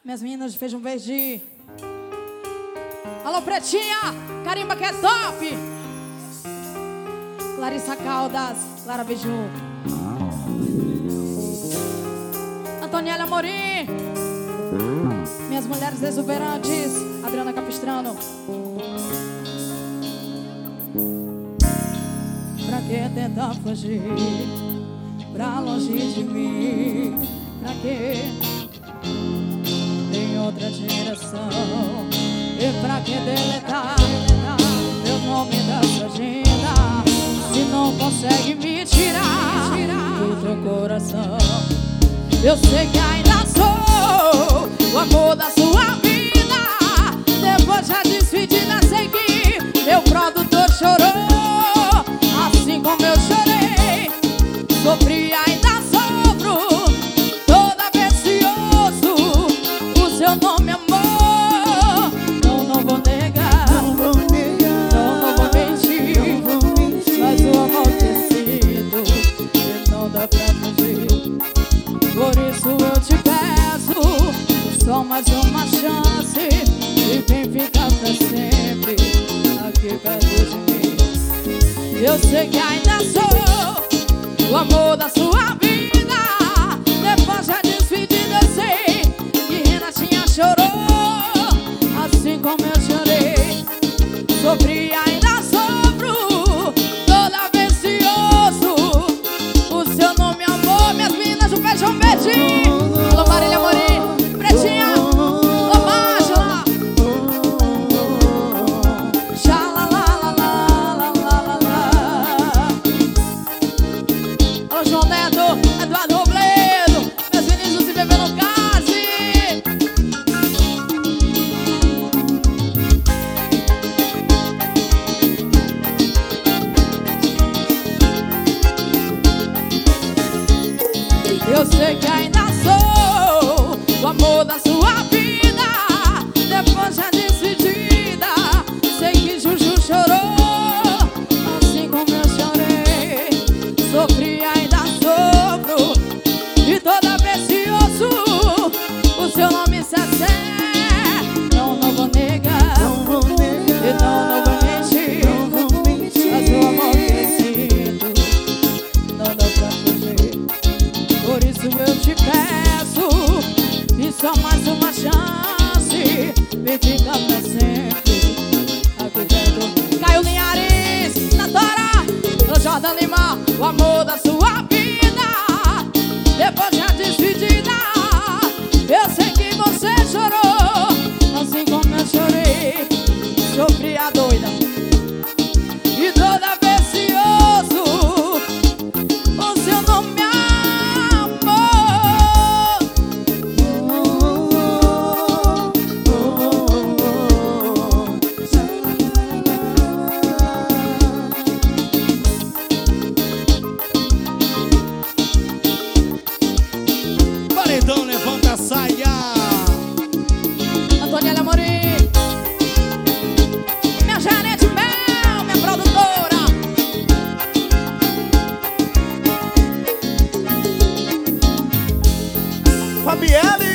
Minhas meninas de Feijão Verde. Alô, Pretinha, carimba que é top. Larissa Caldas, Lara Biju, Antoniela Amorim. Minhas mulheres exuberantes, Adriana Capistrano. Pra que tentar fugir pra longe de mim? Pra que tem outra direção? E pra que deletar meu nome da sua agenda, se não consegue me tirar do teu coração? Eu sei que ainda sou o amor da sua vida. Depois da despedida sei que meu produtor chorou, assim como eu chorei. Sofri, ainda sofro, toda vez que ouço o seu nome, amor. Não vou negar, não vou mentir, mas o amor tecido e não dá pra fugir. Por isso eu te peço só mais uma chance, e vem ficar pra sempre aqui perto de mim. Eu sei que ainda sou o amor da sua vida. Depois da despedida eu sei que Renatinha chorou, assim como eu chorei. Sofri, ainda sofro, toda vez que ouço o seu nome, amor. Minhas meninas do Feijão Verde. Alô, Marília Amorim, Pretinha, alô, Mágila. Alô, João Neto, Eduardo Robledo. Meus meninos se bebendo no case. Eu sei que ainda sou o amor da sua vida. Depois da despedida sei que Juju chorou, assim como eu chorei. Sofri, ainda sofro, e toda vez que ouço o seu nome se acende. Não vou negar, e não vou mentir, mas o amor tecido não dá pra fugir. Por isso eu te peço, e só mais uma chance, me fica pra sempre aqui dentro. Caio Linhares, Natora, o Jordan Lima, o amor da sua vida. Depois da despedida eu sei que você chorou, assim como eu chorei. Sofri a doida, e toda vez que ouço o seu nome, então levanta a saia. Antoniela Amorim, minha gerente Mel, minha produtora. Fabielle.